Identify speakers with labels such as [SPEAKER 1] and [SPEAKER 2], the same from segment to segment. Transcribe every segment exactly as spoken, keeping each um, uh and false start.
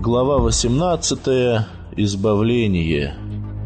[SPEAKER 1] Глава восемнадцатая. Избавление.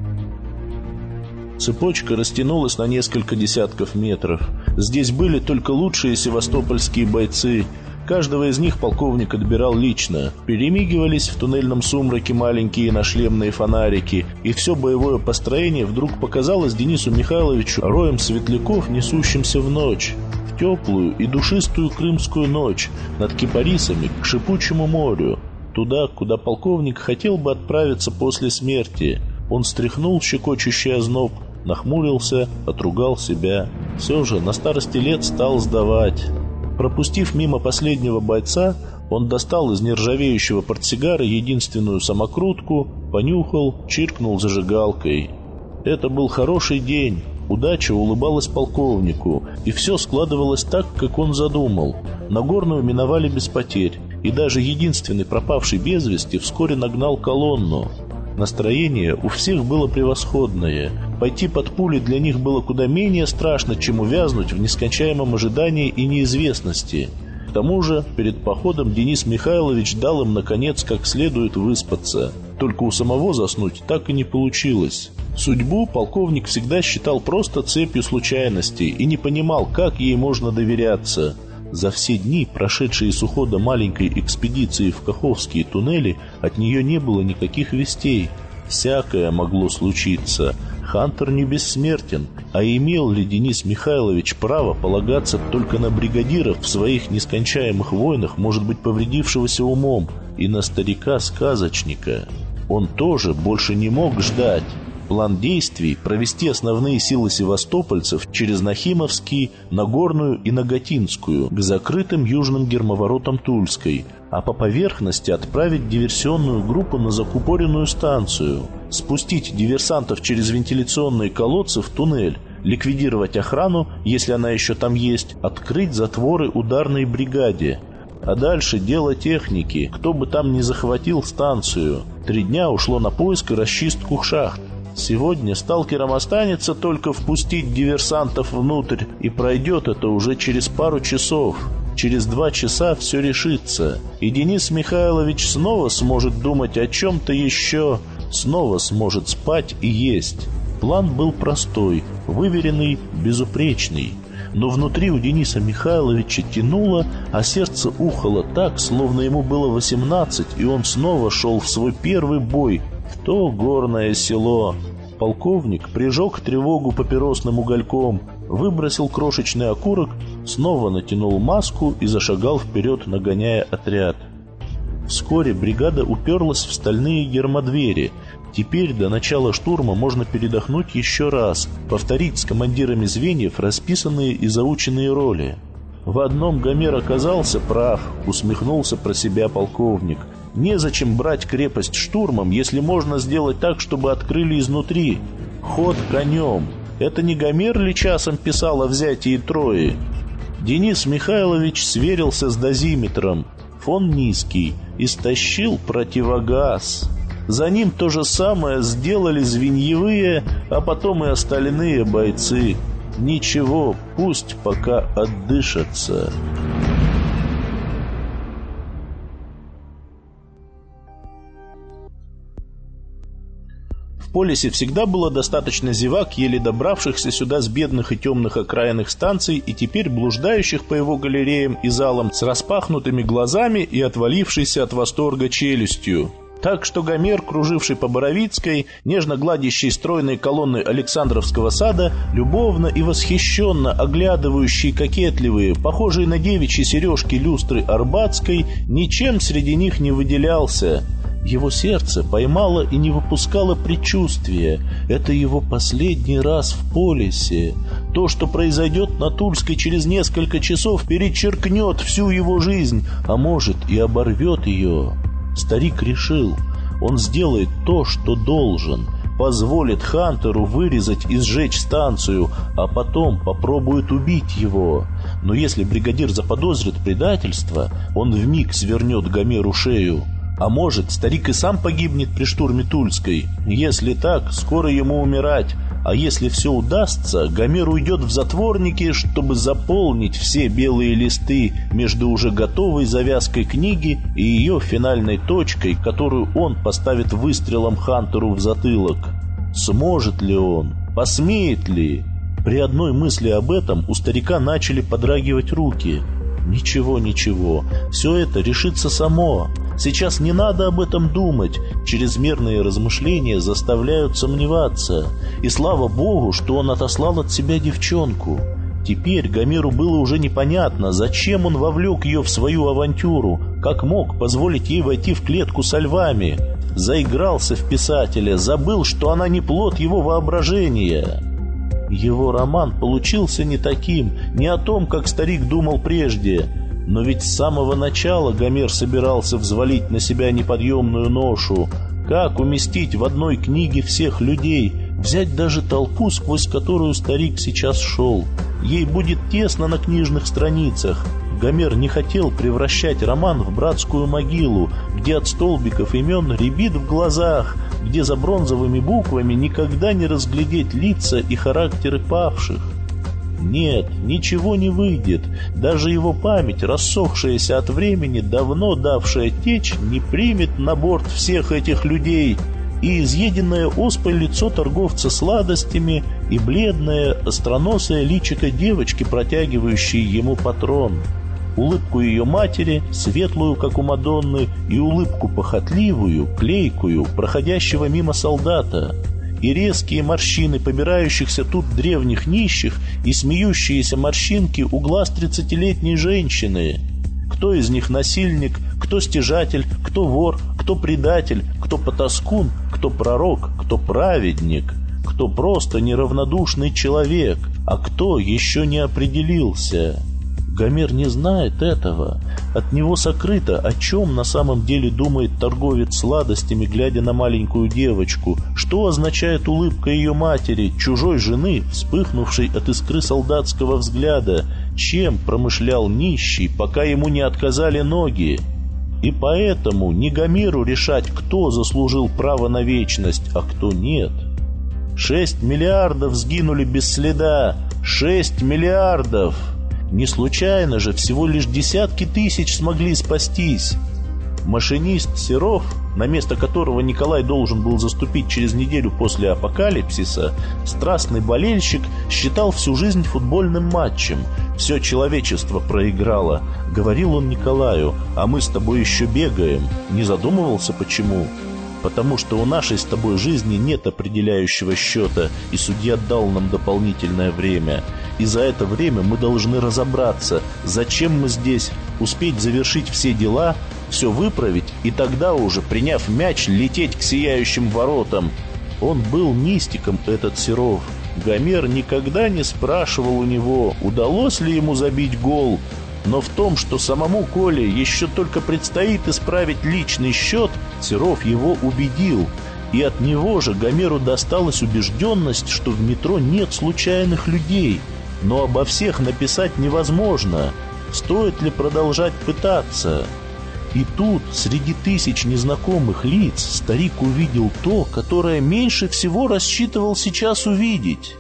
[SPEAKER 1] Цепочка растянулась на несколько десятков метров. Здесь были только лучшие севастопольские бойцы. Каждого из них полковник отбирал лично. Перемигивались в туннельном сумраке маленькие нашлемные фонарики, и все боевое построение вдруг показалось Денису Михайловичу роем светляков, несущимся в ночь. В теплую и душистую крымскую ночь над кипарисами к шипучему морю. Туда, куда полковник хотел бы отправиться после смерти. Он стряхнул щекочущий озноб, нахмурился, отругал себя. Все же на старости лет стал сдавать. Пропустив мимо последнего бойца, он достал из нержавеющего портсигара единственную самокрутку, понюхал, чиркнул зажигалкой. Это был хороший день. Удача улыбалась полковнику, и все складывалось так, как он задумал. Нагорную миновали без потерь, и даже единственный пропавший без вести вскоре нагнал колонну. Настроение у всех было превосходное. Пойти под пули для них было куда менее страшно, чем увязнуть в нескончаемом ожидании и неизвестности. К тому же, перед походом Денис Михайлович дал им, наконец, как следует выспаться. Только у самого заснуть так и не получилось. Судьбу полковник всегда считал просто цепью случайностей и не понимал, как ей можно доверяться. За все дни, прошедшие с ухода маленькой экспедиции в Каховские туннели, от нее не было никаких вестей. Всякое могло случиться. Хантер не бессмертен, а имел ли Денис Михайлович право полагаться только на бригадиров в своих нескончаемых войнах, может быть, повредившегося умом, и на старика-сказочника? Он тоже больше не мог ждать. План действий – провести основные силы севастопольцев через Нахимовский, Нагорную и Нагатинскую к закрытым южным гермоворотам Тульской, а по поверхности отправить диверсионную группу на закупоренную станцию, спустить диверсантов через вентиляционные колодцы в туннель, ликвидировать охрану, если она еще там есть, открыть затворы ударной бригаде. А дальше дело техники, кто бы там ни захватил станцию. Три дня ушло на поиск и расчистку шахт. Сегодня сталкерам останется только впустить диверсантов внутрь, и пройдет это уже через пару часов. Через два часа все решится, и Денис Михайлович снова сможет думать о чем-то еще, снова сможет спать и есть. План был простой, выверенный, безупречный. Но внутри у Дениса Михайловича тянуло, а сердце ухало так, словно ему было восемнадцать, и он снова шел в свой первый бой в то горное село. Полковник прижег тревогу папиросным угольком, выбросил крошечный окурок, снова натянул маску и зашагал вперед, нагоняя отряд. Вскоре бригада уперлась в стальные гермодвери. Теперь до начала штурма можно передохнуть еще раз, повторить с командирами звеньев расписанные и заученные роли. В одном Гомер оказался прав, усмехнулся про себя полковник. Незачем брать крепость штурмом, если можно сделать так, чтобы открыли изнутри. Ход конем. Это не Гомер ли часом писал о взятии Трои? Денис Михайлович сверился с дозиметром. Фон низкий. Истощил противогаз. За ним то же самое сделали звеньевые, а потом и остальные бойцы. Ничего, пусть пока отдышатся. В Полисе всегда было достаточно зевак, еле добравшихся сюда с бедных и темных окраинных станций и теперь блуждающих по его галереям и залам с распахнутыми глазами и отвалившейся от восторга челюстью. Так что Гомер, круживший по Боровицкой, нежно гладящий стройные колонны Александровского сада, любовно и восхищенно оглядывающий кокетливые, похожие на девичьи сережки люстры Арбатской, ничем среди них не выделялся. Его сердце поймало и не выпускало предчувствия. Это его последний раз в Полисе. То, что произойдет на Тульской через несколько часов, перечеркнет всю его жизнь, а может и оборвет ее. Старик решил, он сделает то, что должен, позволит Хантеру вырезать и сжечь станцию, а потом попробует убить его. Но если бригадир заподозрит предательство, он вмиг свернет Гомеру шею. А может, старик и сам погибнет при штурме Тульской. Если так, скоро ему умирать. А если все удастся, Гомер уйдет в затворники, чтобы заполнить все белые листы между уже готовой завязкой книги и ее финальной точкой, которую он поставит выстрелом Хантеру в затылок. Сможет ли он? Посмеет ли? При одной мысли об этом у старика начали подрагивать руки. Ничего, ничего, все это решится само. Сейчас не надо об этом думать. Чрезмерные размышления заставляют сомневаться. И слава богу, что он отослал от себя девчонку. Теперь Гомеру было уже непонятно, зачем он вовлек ее в свою авантюру, как мог позволить ей войти в клетку со львами. Заигрался в писателя, забыл, что она не плод его воображения. Его роман получился не таким, не о том, как старик думал прежде. Но ведь с самого начала Гомер собирался взвалить на себя неподъемную ношу. Как уместить в одной книге всех людей, взять даже толпу, сквозь которую старик сейчас шел? Ей будет тесно на книжных страницах. Гомер не хотел превращать роман в братскую могилу, где от столбиков имен рябит в глазах, где за бронзовыми буквами никогда не разглядеть лица и характеры павших. Нет, ничего не выйдет. Даже его память, рассохшаяся от времени, давно давшая течь, не примет на борт всех этих людей. И изъеденное оспой лицо торговца сладостями, и бледное, остроносое личико девочки, протягивающей ему патрон. Улыбку ее матери, светлую, как у Мадонны, и улыбку похотливую, клейкую, проходящего мимо солдата. И резкие морщины побирающихся тут древних нищих, и смеющиеся морщинки у глаз тридцатилетней женщины. Кто из них насильник, кто стяжатель, кто вор, кто предатель, кто потаскун, кто пророк, кто праведник, кто просто неравнодушный человек, а кто еще не определился. Гомер не знает этого. От него сокрыто, о чем на самом деле думает торговец сладостями, глядя на маленькую девочку. Что означает улыбка ее матери, чужой жены, вспыхнувшей от искры солдатского взгляда? Чем промышлял нищий, пока ему не отказали ноги? И поэтому не Гомеру решать, кто заслужил право на вечность, а кто нет. Шесть миллиардов сгинули без следа. Шесть миллиардов! Не случайно же всего лишь десятки тысяч смогли спастись. Машинист Серов, на место которого Николай должен был заступить через неделю после апокалипсиса, страстный болельщик, считал всю жизнь футбольным матчем. «Все человечество проиграло», — говорил он Николаю, «а мы с тобой еще бегаем». Не задумывался, почему? Потому что у нашей с тобой жизни нет определяющего счета, и судья дал нам дополнительное время. И за это время мы должны разобраться, зачем мы здесь, успеть завершить все дела, все выправить, и тогда уже, приняв мяч, лететь к сияющим воротам. Он был мистиком, этот Серов. Гомер никогда не спрашивал у него, удалось ли ему забить гол. Но в том, что самому Коле еще только предстоит исправить личный счет, Серов его убедил. И от него же Гомеру досталась убежденность, что в метро нет случайных людей. Но обо всех написать невозможно. Стоит ли продолжать пытаться? И тут, среди тысяч незнакомых лиц, старик увидел то, которое меньше всего рассчитывал сейчас увидеть.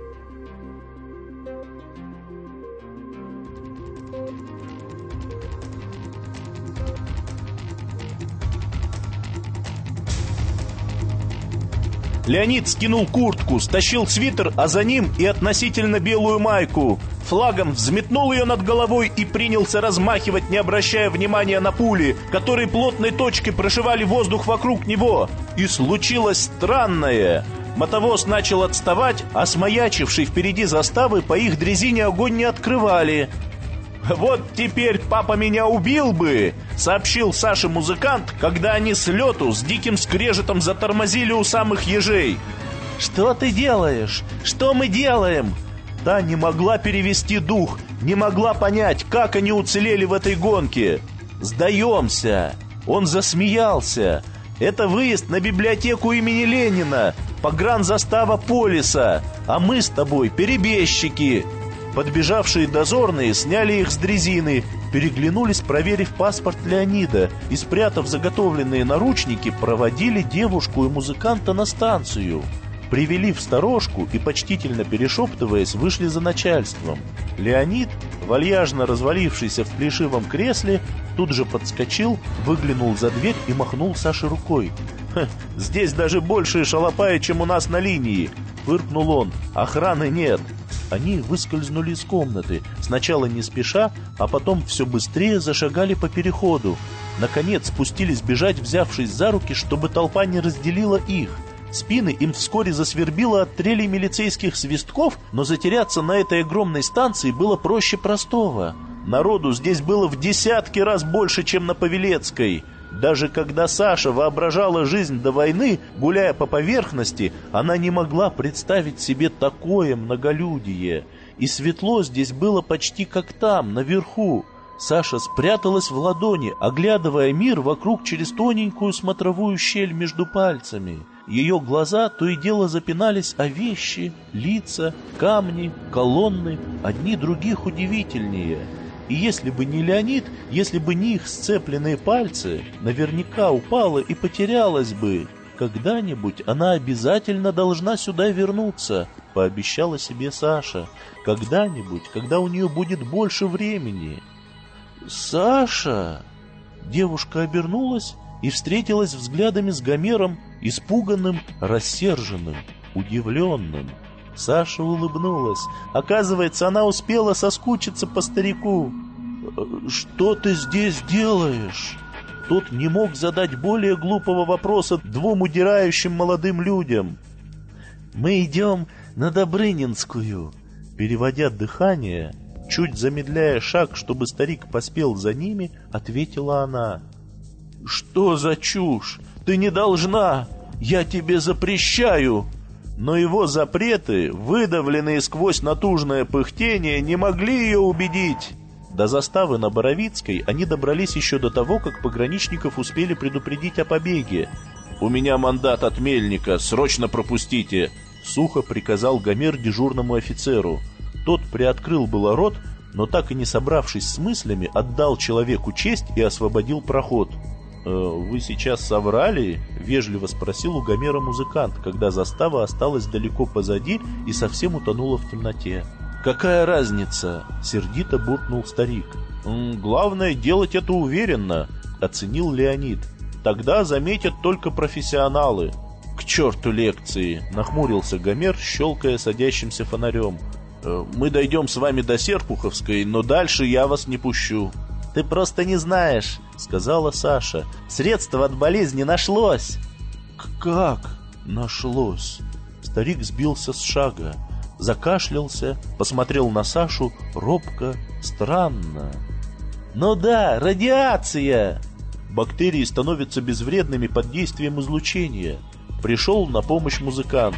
[SPEAKER 2] Леонид скинул куртку, стащил свитер, а за ним и относительно белую майку. Флагом взметнул ее над головой и принялся размахивать, не обращая внимания на пули, которые плотной точкой прошивали воздух вокруг него. И случилось странное. Мотовоз начал отставать, а смаячивший впереди заставы по их дрезине огонь не открывали. «Вот теперь папа меня убил бы», — сообщил Саше музыкант, когда они с лету с диким скрежетом затормозили у самых ежей. «Что ты делаешь? Что мы делаем?» Та не могла перевести дух, не могла понять, как они уцелели в этой гонке. «Сдаемся!» Он засмеялся. «Это выезд на библиотеку имени Ленина, погранзастава Полиса, а мы с тобой перебежчики». Подбежавшие дозорные сняли их с дрезины, переглянулись, проверив паспорт Леонида, и, спрятав заготовленные наручники, проводили девушку и музыканта на станцию.
[SPEAKER 1] привели в сторожку и, почтительно перешептываясь, вышли за начальством. Леонид, вальяжно развалившийся в плешивом кресле, тут же подскочил, выглянул за дверь и махнул Саше рукой. «Ха, здесь даже больше шалопая, чем у нас на линии!» — фыркнул он. «Охраны нет!» Они выскользнули из комнаты, сначала не спеша, а потом все быстрее зашагали по переходу. Наконец спустились бежать, взявшись за руки, чтобы толпа не разделила их. Спины им вскоре засвербило от трелей милицейских свистков, но затеряться на этой огромной станции было проще простого. Народу здесь было в десятки раз больше, чем на Павелецкой. Даже когда Саша воображала жизнь до войны, гуляя по поверхности, она не могла представить себе такое многолюдие. И светло здесь было почти как там, наверху. Саша спряталась в ладони, оглядывая мир вокруг через тоненькую смотровую щель между пальцами. Ее глаза то и дело запинались о вещи, лица, камни, колонны, одни других удивительнее. И если бы не Леонид, если бы не их сцепленные пальцы, наверняка упала и потерялась бы. Когда-нибудь она обязательно должна сюда вернуться, пообещала себе Саша. Когда-нибудь, когда у нее будет больше времени. «Саша!» Девушка обернулась и встретилась взглядами с Гомером, испуганным, рассерженным, удивленным. Саша улыбнулась. Оказывается, она успела соскучиться по старику. «Что ты здесь делаешь?» Тот не мог задать более глупого вопроса двум удирающим молодым людям. «Мы идем на Добрынинскую», — переводя дыхание, чуть замедляя шаг, чтобы старик поспел за ними, ответила она. «Что за чушь? Ты не должна! Я тебе запрещаю!» Но его запреты, выдавленные сквозь натужное пыхтение, не могли ее убедить. До заставы на Боровицкой они добрались еще до того, как пограничников успели предупредить о побеге. «У меня мандат от мельника, срочно пропустите!» — сухо приказал Гомер дежурному офицеру. Тот приоткрыл было рот, но так и не собравшись с мыслями, отдал человеку честь и освободил проход. «Э, «Вы сейчас соврали?» — вежливо спросил у Гомера музыкант, когда застава осталась далеко позади и совсем утонула в темноте. «Какая разница?» — сердито буркнул старик. «Главное делать это уверенно», — оценил Леонид. «Тогда заметят только профессионалы». «К черту лекции!» — нахмурился Гомер, щелкая садящимся фонарем. «Мы дойдем с вами до Серпуховской, но дальше я вас не пущу». «Ты просто не знаешь», — сказала Саша. «Средство от болезни нашлось». «Как нашлось?» Старик сбился с шага, закашлялся, посмотрел на Сашу робко, странно. «Ну да, радиация!» Бактерии становятся безвредными под действием излучения. Пришел на помощь музыкант.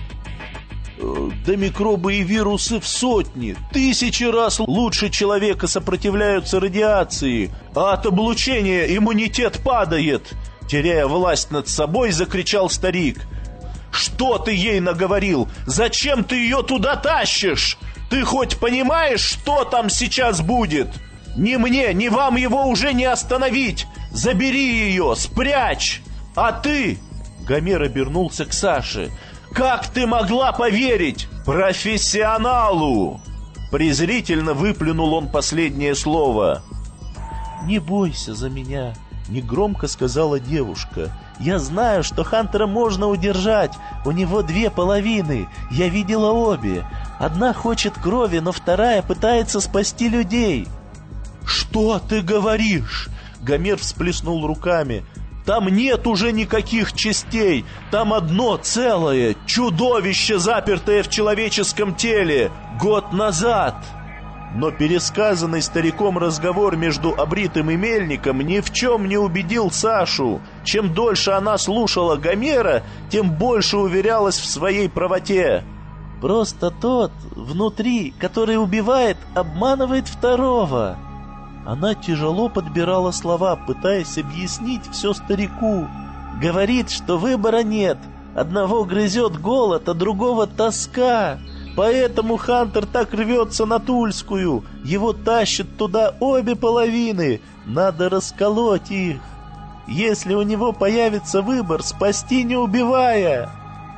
[SPEAKER 1] «Да микробы и вирусы в сотни, тысячи раз лучше человека сопротивляются радиации, а от облучения иммунитет падает!» Теряя власть над собой, закричал старик. «Что ты ей наговорил? Зачем ты ее туда тащишь? Ты хоть понимаешь, что там сейчас будет? Ни мне, ни вам его уже не остановить! Забери ее, спрячь! А ты...» Гомер обернулся к Саше. «Как ты могла поверить профессионалу?» Презрительно выплюнул он последнее слово. «Не бойся за меня», — негромко сказала девушка. «Я знаю, что Хантера можно удержать. У него две половины. Я видела обе. Одна хочет крови, но вторая пытается спасти людей». «Что ты говоришь?» Гомер всплеснул руками. «Там нет уже никаких частей. Там одно целое, чудовище, запертое в человеческом теле, год назад». Но пересказанный стариком разговор между Обритым и Мельником ни в чем не убедил Сашу. Чем дольше она слушала Гомера, тем больше уверялась в своей правоте. «Просто тот внутри, который убивает, обманывает второго». Она тяжело подбирала слова, пытаясь объяснить все старику. «Говорит, что выбора нет. Одного грызет голод, а другого тоска. Поэтому Хантер так рвется на Тульскую. Его тащат туда обе половины. Надо расколоть их. Если у него появится выбор, спасти не убивая».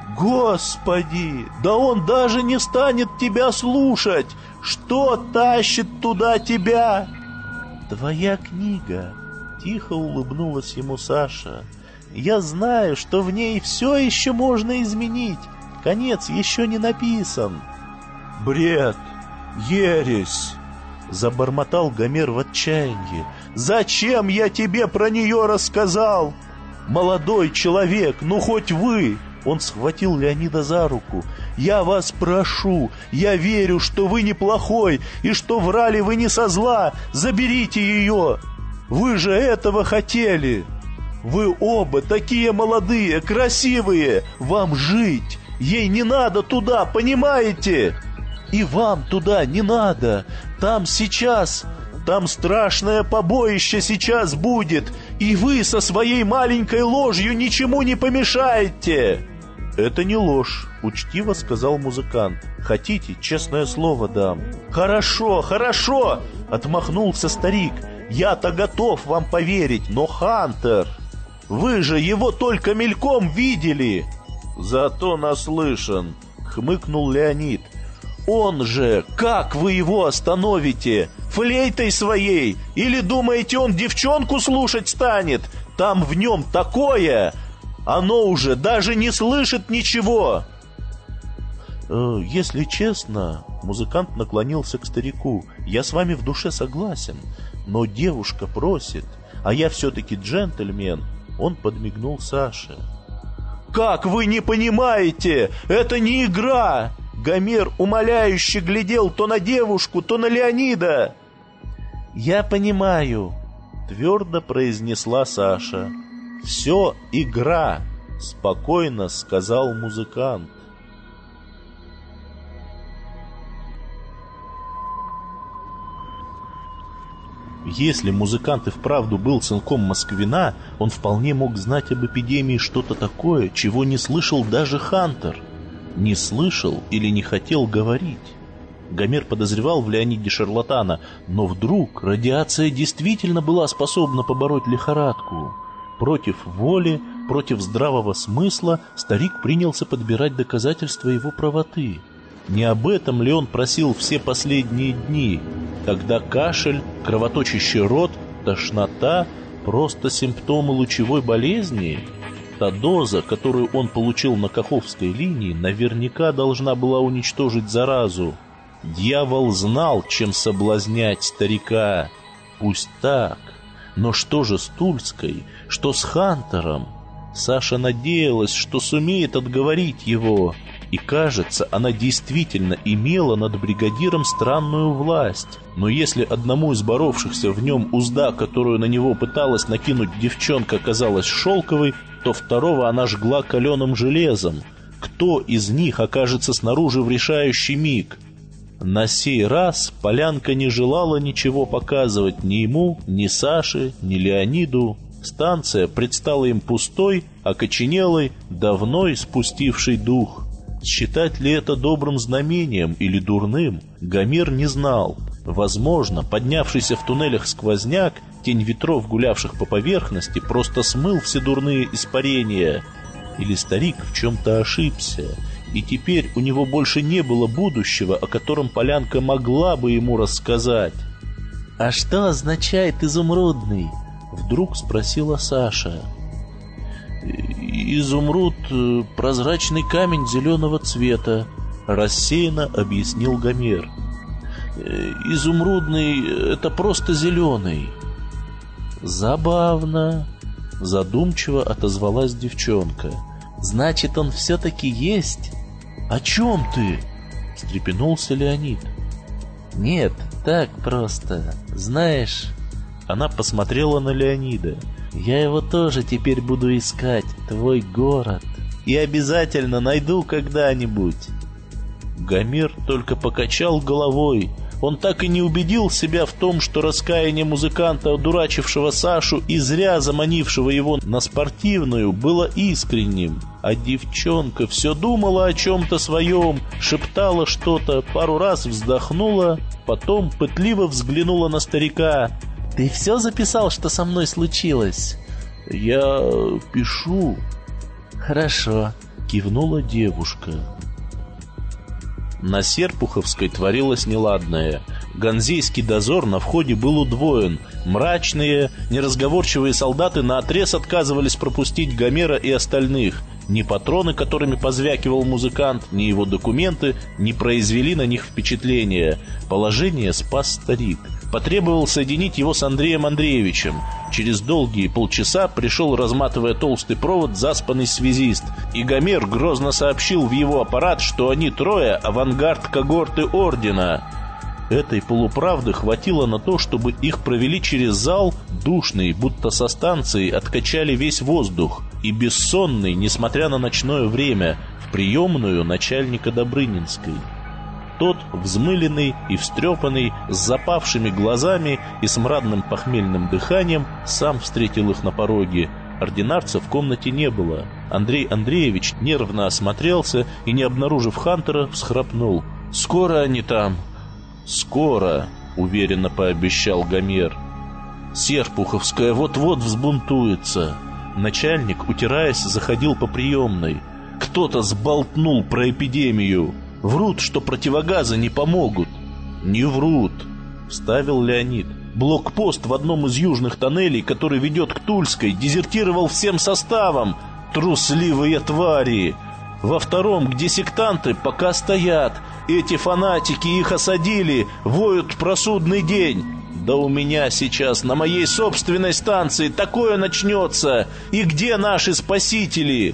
[SPEAKER 1] Господи, да он даже не станет тебя слушать! Что тащит туда тебя? Твоя книга, тихо улыбнулась ему Саша. Я знаю, что в ней все еще можно изменить. Конец еще не написан. Бред, ересь, забормотал Гомер в отчаянии. Зачем я тебе про нее рассказал? Молодой человек, ну хоть вы... Он схватил Леонида за руку. «Я вас прошу, я верю, что вы неплохой, и что врали вы не со зла. Заберите ее! Вы же этого хотели! Вы оба такие молодые, красивые! Вам жить! Ей не надо туда, понимаете? И вам туда не надо! Там сейчас... Там страшное побоище сейчас будет, и вы со своей маленькой ложью ничему не помешаете!» «Это не ложь», — учтиво сказал музыкант. «Хотите, честное слово дам». «Хорошо, хорошо!» — отмахнулся старик. «Я-то готов вам поверить, но Хантер... Вы же его только мельком видели!» «Зато наслышан», — хмыкнул Леонид. «Он же... Как вы его остановите? Флейтой своей? Или думаете, он девчонку слушать станет? Там в нем такое... Оно уже даже не слышит ничего!» э, «Если честно...» — музыкант наклонился к старику. «Я с вами в душе согласен, но девушка просит, а я все-таки джентльмен». Он подмигнул Саше. «Как вы не понимаете? Это не игра!» Гомер умоляюще глядел то на девушку, то на Леонида. «Я понимаю», — твердо произнесла Саша. «Все игра», — спокойно сказал музыкант. Если музыкант и вправду был сынком Москвина, он вполне мог знать об эпидемии что-то такое, чего не слышал даже Хантер. Не слышал или не хотел говорить. Гомер подозревал в Леониде шарлатана, но вдруг радиация действительно была способна побороть лихорадку. Против воли, против здравого смысла старик принялся подбирать доказательства его правоты. Не об этом ли он просил все последние дни, когда кашель, кровоточащий рот, тошнота — просто симптомы лучевой болезни? Та доза, которую он получил на Каховской линии, наверняка должна была уничтожить заразу. Дьявол знал, чем соблазнять старика. Пусть так. Но что же с Тульской? Что с Хантером? Саша надеялась, что сумеет отговорить его. И, кажется, она действительно имела над бригадиром странную власть. Но если одному из боровшихся в нем узда, которую на него пыталась накинуть девчонка, оказалась шелковой, то второго она жгла каленым железом. Кто из них окажется снаружи в решающий миг? На сей раз Полянка не желала ничего показывать ни ему, ни Саше, ни Леониду. Станция предстала им пустой, окоченелой, давно испустившей дух. Считать ли это добрым знамением или дурным, Гомер не знал. Возможно, поднявшийся в туннелях сквозняк, тень ветров, гулявших по поверхности, просто смыл все дурные испарения. Или старик в чем-то ошибся, и теперь у него больше не было будущего, о котором Полянка могла бы ему рассказать. «А что означает изумрудный?» — вдруг спросила Саша. «Изумруд — прозрачный камень зеленого цвета», — рассеянно объяснил Гомер. «Изумрудный — это просто зеленый». «Забавно», — задумчиво отозвалась девчонка. «Значит, он все-таки есть?» «О чем ты?» — встрепенулся Леонид. «Нет, так просто. Знаешь...» Она посмотрела на Леонида. «Я его тоже теперь буду искать, твой город. И обязательно найду когда-нибудь». Гомер только покачал головой. Он так и не убедил себя в том, что раскаяние музыканта, одурачившего Сашу и зря заманившего его на спортивную, было искренним. А девчонка все думала о чем-то своем, шептала что-то, пару раз вздохнула, потом пытливо взглянула на старика. «Ты все записал, что со мной случилось?» «Я пишу». «Хорошо. кивнула девушка. На Серпуховской творилось неладное. Ганзейский дозор на входе был удвоен. Мрачные, неразговорчивые солдаты наотрез отказывались пропустить Гомера и остальных. Ни патроны, которыми позвякивал музыкант, ни его документы не произвели на них впечатления. Положение спас старик. Потребовал соединить его с Андреем Андреевичем. Через долгие полчаса пришел, разматывая толстый провод, заспанный связист. И Гомер грозно сообщил в его аппарат, что они трое — авангард когорты ордена. Этой полуправды хватило на то, чтобы их провели через зал, душный, будто со станции откачали весь воздух, и бессонный, несмотря на ночное время, в приемную начальника Добрынинской. Тот, взмыленный и встрепанный, с запавшими глазами и с мрадным похмельным дыханием, сам встретил их на пороге. Ординарца в комнате не было. Андрей Андреевич нервно осмотрелся и, не обнаружив Хантера, всхрапнул. «Скоро они там?» «Скоро», — уверенно пообещал Гомер. «Серпуховская вот-вот взбунтуется». Начальник, утираясь, заходил по приемной. «Кто-то сболтнул про эпидемию. Врут, что противогазы не помогут». «Не врут», — вставил Леонид. «Блокпост в одном из южных тоннелей, который ведет к Тульской, дезертировал всем составом. Трусливые твари. Во втором, где сектанты, пока стоят. Эти фанатики их осадили, воют про судный день. Да у меня сейчас на моей собственной станции такое начнется. И где наши спасители?»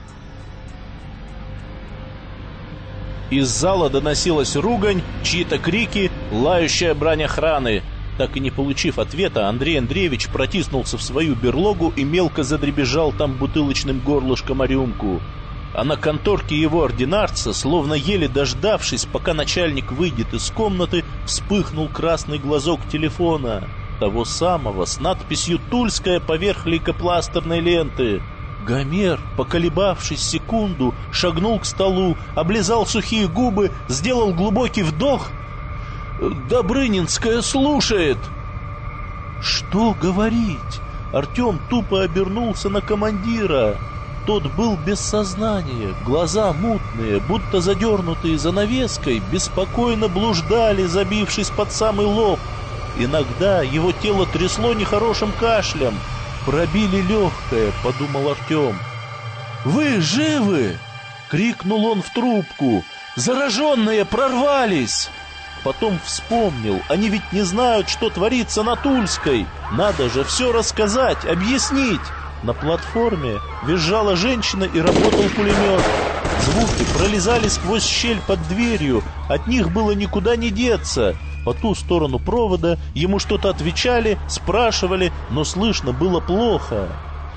[SPEAKER 1] Из зала доносилась ругань, чьи-то крики, лающая брань охраны. Так и не получив ответа, Андрей Андреевич протиснулся в свою берлогу и мелко задребезжал там бутылочным горлышком о рюмку. А на конторке его ординарца, словно еле дождавшись, пока начальник выйдет из комнаты, вспыхнул красный глазок телефона, того самого, с надписью «Тульская» поверх лейкопластерной ленты. Гомер, поколебавшись секунду, шагнул к столу, облизал сухие губы, сделал глубокий вдох. «Добрынинская слушает!» «Что говорить?» Артем тупо обернулся на командира. Тот был без сознания, глаза мутные, будто задернутые занавеской, беспокойно блуждали, забившись под самый лоб. Иногда его тело трясло нехорошим кашлем. «Пробили легкое», — подумал Артем. «Вы живы?» — крикнул он в трубку. «Зараженные прорвались!» Потом вспомнил, они ведь не знают, что творится на Тульской. Надо же все рассказать, объяснить. На платформе визжала женщина и работал пулемет. Звуки пролезали сквозь щель под дверью, от них было никуда не деться. По ту сторону провода ему что-то отвечали, спрашивали, но слышно было плохо.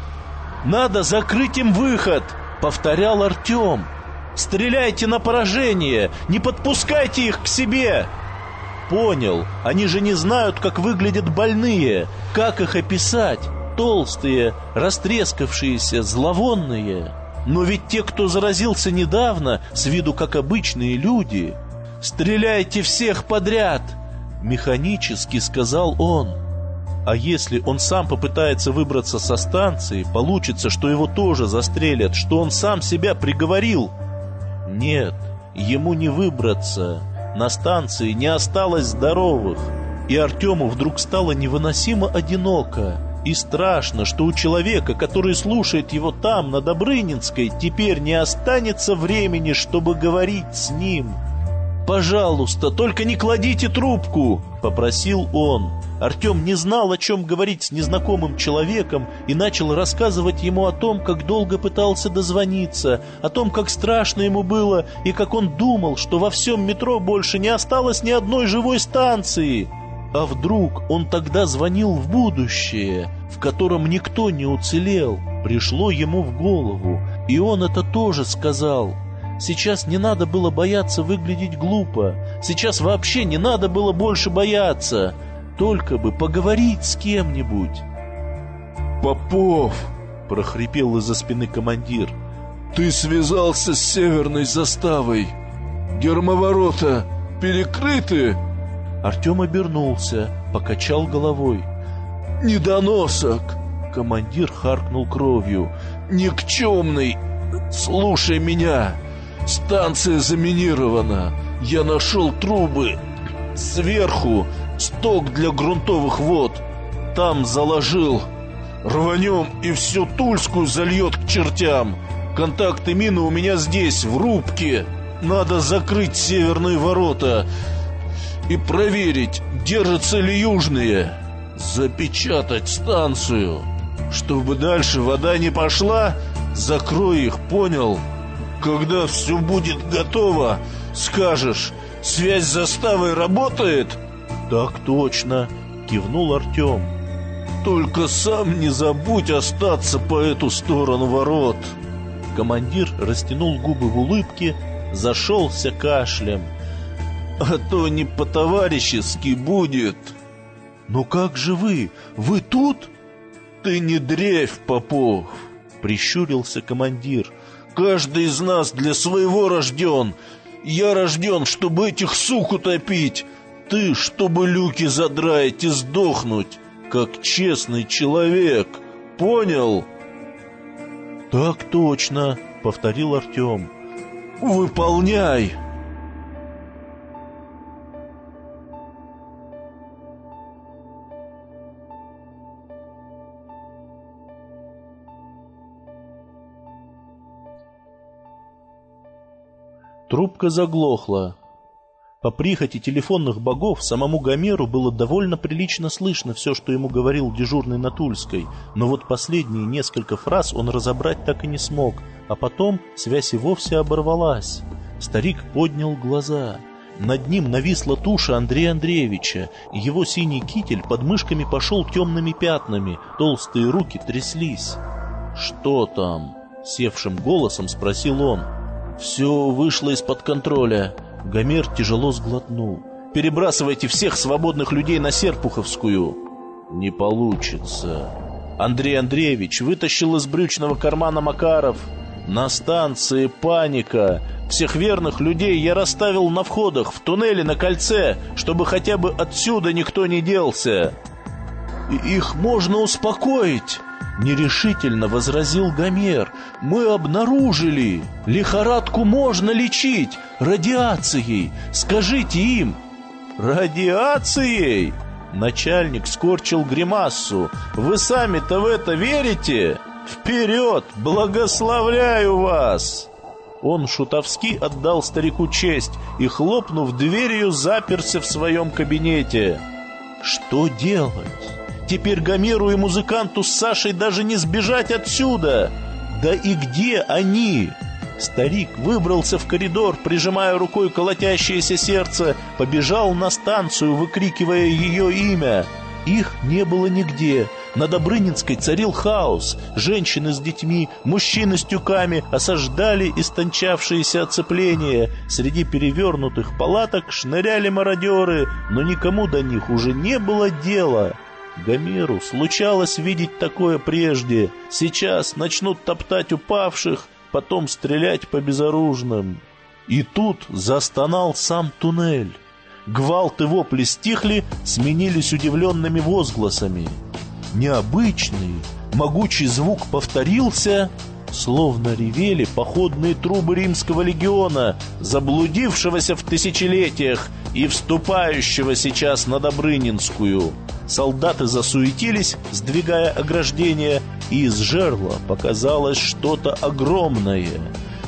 [SPEAKER 1] «Надо закрыть им выход», — повторял Артем. «Стреляйте на поражение, не подпускайте их к себе». Понял, они же не знают, как выглядят больные, как их описать. Толстые, растрескавшиеся, зловонные. Но ведь те, кто заразился недавно, с виду как обычные люди. «Стреляйте всех подряд!» — механически сказал он. А если он сам попытается выбраться со станции, получится, что его тоже застрелят, что он сам себя приговорил. Нет, ему не выбраться. На станции не осталось здоровых. И Артему вдруг стало невыносимо одиноко. И страшно, что у человека, который слушает его там, на Добрынинской, теперь не останется времени, чтобы говорить с ним. «Пожалуйста, только не кладите трубку!» — попросил он. Артем не знал, о чем говорить с незнакомым человеком, и начал рассказывать ему о том, как долго пытался дозвониться, о том, как страшно ему было, и как он думал, что во всем метро больше не осталось ни одной живой станции. А вдруг он тогда звонил в будущее, в котором никто не уцелел? Пришло ему в голову, и он это тоже сказал. Сейчас не надо было бояться выглядеть глупо. Сейчас вообще не надо было больше бояться. Только бы поговорить с кем-нибудь.
[SPEAKER 2] «Попов!»
[SPEAKER 1] — прохрипел из-за спины командир.
[SPEAKER 2] «Ты связался с северной заставой. Гермоворота перекрыты?»
[SPEAKER 1] Артем обернулся, покачал головой.
[SPEAKER 2] «Недоносок!»
[SPEAKER 1] — командир харкнул кровью.
[SPEAKER 2] «Никчемный!
[SPEAKER 3] Слушай меня. Станция заминирована. Я нашел трубы. Сверху сток для грунтовых вод. Там заложил. Рванем и всю Тульскую зальет к чертям. Контакты мины у меня здесь, в рубке. Надо закрыть северные ворота и проверить, держатся ли южные. Запечатать станцию. Чтобы дальше вода не пошла, закрой их, понял? Когда все будет готово, скажешь: связь с заставой работает?
[SPEAKER 1] Так точно, кивнул Артем.
[SPEAKER 3] Только сам не забудь остаться по эту сторону ворот.
[SPEAKER 1] Командир растянул губы в улыбке, зашелся кашлем.
[SPEAKER 3] А то не по-товарищески будет.
[SPEAKER 1] Но как же вы? Вы тут?
[SPEAKER 3] Ты не дрейфь, Попов,
[SPEAKER 1] прищурился командир.
[SPEAKER 3] Каждый из нас для своего рожден. Я рожден, чтобы этих сук утопить. Ты, чтобы люки задраить и сдохнуть, как честный человек. Понял?
[SPEAKER 1] Так точно, повторил Артем.
[SPEAKER 3] Выполняй.
[SPEAKER 1] Трубка заглохла. По прихоти телефонных богов самому Гомеру было довольно прилично слышно все, что ему говорил дежурный на Тульской, но вот последние несколько фраз он разобрать так и не смог, а потом связь и вовсе оборвалась. Старик поднял глаза. Над ним нависла туша Андрея Андреевича, и его синий китель под мышками пошел темными пятнами, толстые руки тряслись. «Что там?» — севшим голосом спросил он. «Все вышло из-под контроля». Гомер тяжело сглотнул. «Перебрасывайте всех свободных людей на Серпуховскую». «Не получится». Андрей Андреевич вытащил из брючного кармана Макаров. «На станции паника. Всех верных людей я расставил на входах, в туннеле, на кольце, чтобы хотя бы отсюда никто не делся». «Их можно успокоить», — нерешительно возразил Гомер. «Мы обнаружили. Лихорадку можно лечить радиацией. Скажите им». «Радиацией?» Начальник скорчил гримассу. «Вы сами-то в это верите? Вперед! Благословляю вас!» Он шутовски отдал старику честь и, хлопнув дверью, заперся в своем кабинете. Что делать? Теперь Гомеру и музыканту с Сашей даже не сбежать отсюда. Да и где они? Старик выбрался в коридор, прижимая рукой колотящееся сердце, побежал на станцию, выкрикивая ее имя. Их не было нигде. На Добрынинской царил хаос. Женщины с детьми, мужчины с тюками осаждали истончавшиеся оцепления. Среди перевернутых палаток шныряли мародеры, но никому до них уже не было дела. Гомеру случалось видеть такое прежде. Сейчас начнут топтать упавших, потом стрелять по безоружным. И тут застонал сам туннель. Гвалт и вопли стихли, сменились удивленными возгласами. Необычный, могучий звук повторился, словно ревели походные трубы римского легиона, заблудившегося в тысячелетиях и вступающего сейчас на Добрынинскую. Солдаты засуетились, сдвигая ограждение, и из жерла показалось что-то огромное.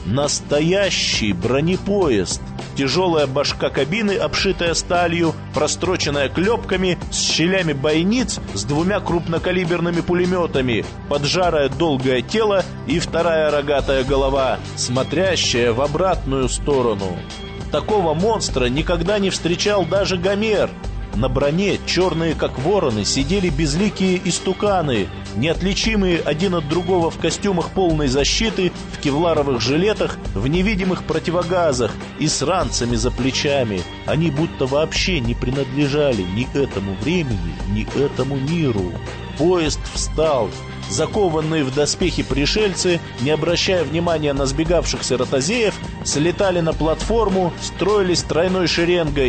[SPEAKER 1] Настоящий бронепоезд. Тяжелая башка кабины, обшитая сталью, простроченная клепками, с щелями бойниц, с двумя крупнокалиберными пулеметами, поджарое долгое тело и вторая рогатая голова, смотрящая в обратную сторону. Такого монстра никогда не встречал даже Гомер. На броне, черные как вороны, сидели безликие истуканы, неотличимые один от другого в костюмах полной защиты, в кевларовых жилетах, в невидимых противогазах и с ранцами за плечами. Они будто вообще не принадлежали ни этому времени, ни этому миру. Поезд встал. Закованные в доспехи пришельцы, не обращая внимания на сбегавшихся ротозеев, слетали на платформу, строились тройной шеренгой.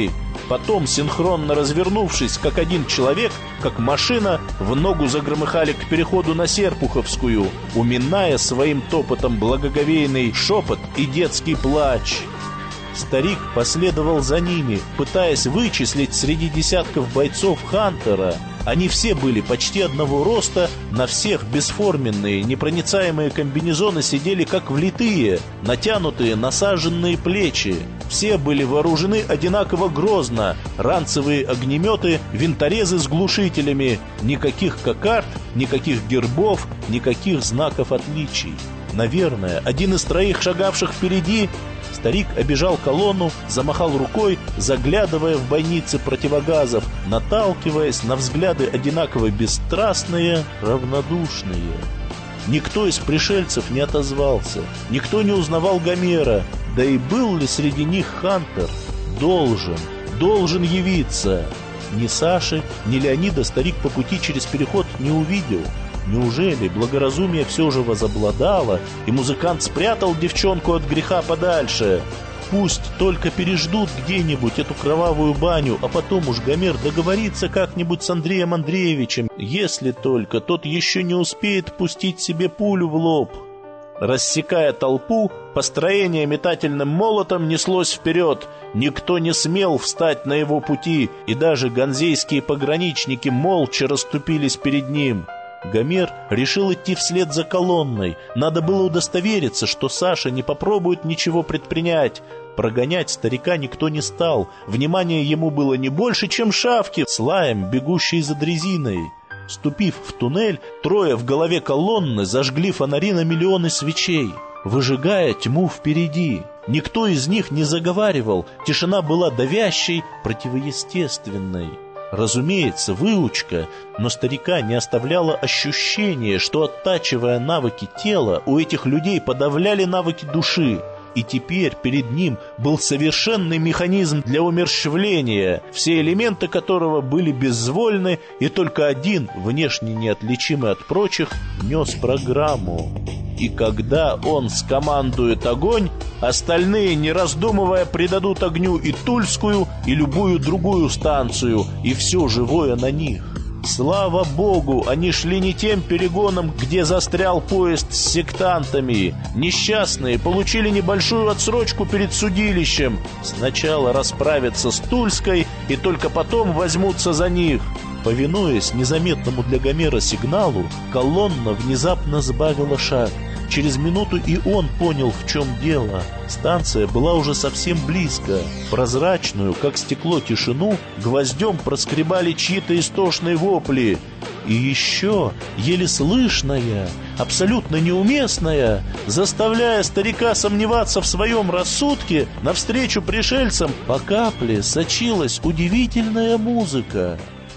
[SPEAKER 1] Потом, синхронно развернувшись, как один человек, как машина, в ногу загромыхали к переходу на Серпуховскую, уминая своим топотом благоговейный шепот и детский плач. Старик последовал за ними, пытаясь вычислить среди десятков бойцов Хантера. Они все были почти одного роста, на всех бесформенные, непроницаемые комбинезоны сидели как влитые, натянутые, насаженные плечи. Все были вооружены одинаково грозно, ранцевые огнеметы, винторезы с глушителями, никаких кокард, никаких гербов, никаких знаков отличий. Наверное, один из троих шагавших впереди. Старик обежал колонну, замахал рукой, заглядывая в бойницы противогазов, наталкиваясь на взгляды одинаково бесстрастные, равнодушные. Никто из пришельцев не отозвался, никто не узнавал Гомера, да и был ли среди них Хантер? Должен, должен явиться. Ни Саши, ни Леонида старик по пути через переход не увидел. Неужели благоразумие все же возобладало, и музыкант спрятал девчонку от греха подальше? Пусть только переждут где-нибудь эту кровавую баню, а потом уж Гомер договорится как-нибудь с Андреем Андреевичем, если только тот еще не успеет пустить себе пулю в лоб. Рассекая толпу, построение метательным молотом неслось вперед. Никто не смел встать на его пути, и даже ганзейские пограничники молча расступились перед ним. Гомер решил идти вслед за колонной. Надо было удостовериться, что Саша не попробует ничего предпринять. Прогонять старика никто не стал. Внимание ему было не больше, чем шавки с лаем, бегущей за дрезиной. Ступив в туннель, трое в голове колонны зажгли фонари на миллионы свечей, выжигая тьму впереди. Никто из них не заговаривал. Тишина была давящей, противоестественной. Разумеется, выучка, но старика не оставляло ощущение, что, оттачивая навыки тела, у этих людей подавляли навыки души. И теперь перед ним был совершенный механизм для умерщвления, все элементы которого были безвольны, и только один, внешне неотличимый от прочих, нес программу. И когда он скомандует огонь, остальные, не раздумывая, придадут огню и Тульскую, и любую другую станцию, и все живое на них. Слава Богу, они шли не тем перегоном, где застрял поезд с сектантами. Несчастные получили небольшую отсрочку перед судилищем. Сначала расправятся с Тульской, и только потом возьмутся за них. Повинуясь незаметному для Гомера сигналу, колонна внезапно сбавила шаг. Через минуту и он понял, в чем дело. Станция была уже совсем близко. Прозрачную, как стекло, тишину гвоздем проскребали чьи-то истошные вопли. И еще еле слышная, абсолютно неуместная, заставляя старика сомневаться в своем рассудке, навстречу пришельцам по капле сочилась удивительная музыка.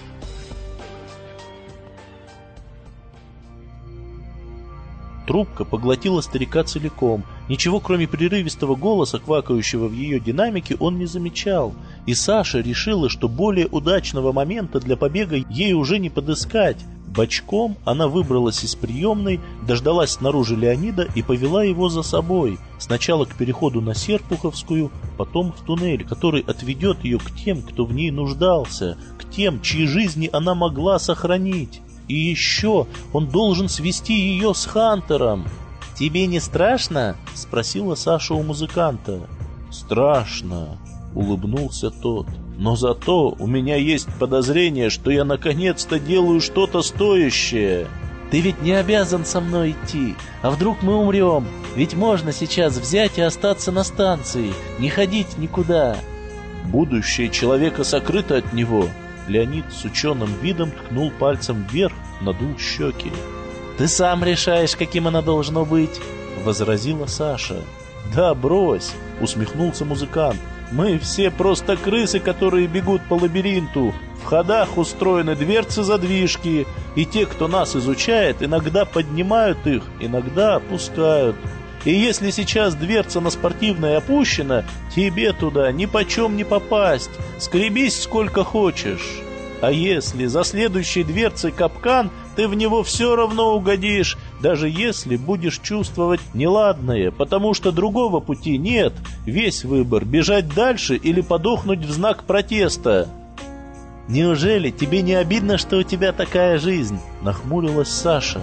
[SPEAKER 1] Трубка поглотила старика целиком. Ничего, кроме прерывистого голоса, квакающего в ее динамике, он не замечал. И Саша решила, что более удачного момента для побега ей уже не подыскать. Бочком она выбралась из приемной, дождалась снаружи Леонида и повела его за собой. Сначала к переходу на Серпуховскую, потом в туннель, который отведет ее к тем, кто в ней нуждался, к тем, чьи жизни она могла сохранить. И еще он должен свести ее с Хантером. «Тебе не страшно?» — спросила Саша у музыканта. «Страшно», — улыбнулся тот. «Но зато у меня есть подозрение, что я наконец-то делаю что-то стоящее». «Ты ведь не обязан со мной идти. А вдруг мы умрем? Ведь можно сейчас взять и остаться на станции, не ходить никуда». «Будущее человека сокрыто от него». Леонид с ученым видом ткнул пальцем вверх, надул щеки. «Ты сам решаешь, каким оно должно быть», — возразила Саша. «Да брось», — усмехнулся музыкант. «Мы все просто крысы, которые бегут по лабиринту. В ходах устроены дверцы-задвижки, и те, кто нас изучает, иногда поднимают их, иногда опускают. И если сейчас дверца на спортивной опущена, тебе туда ни почем не попасть, скребись сколько хочешь. А если за следующей дверцей капкан, ты в него все равно угодишь, даже если будешь чувствовать неладное, потому что другого пути нет. Весь выбор — бежать дальше или подохнуть в знак протеста. «Неужели тебе не обидно, что у тебя такая жизнь?» — нахмурилась Саша.